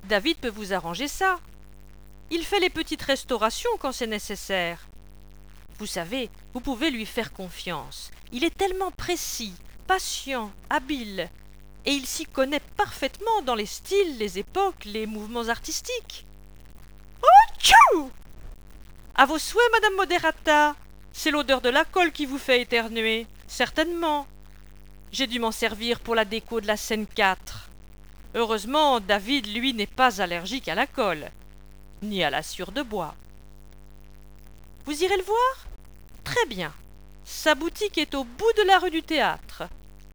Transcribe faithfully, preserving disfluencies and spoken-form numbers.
David peut vous arranger ça. Il fait les petites restaurations quand c'est nécessaire. Vous savez, vous pouvez lui faire confiance. Il est tellement précis, patient, habile, et il s'y connaît parfaitement dans les styles, les époques, les mouvements artistiques. Oh, tchou! À vos souhaits, Madame Moderata. C'est l'odeur de la colle qui vous fait éternuer, certainement. J'ai dû m'en servir pour la déco de la scène quatre. Heureusement, David, lui, n'est pas allergique à la colle, ni à la sciure de bois. Vous irez le voir? Très bien. Sa boutique est au bout de la rue du Théâtre.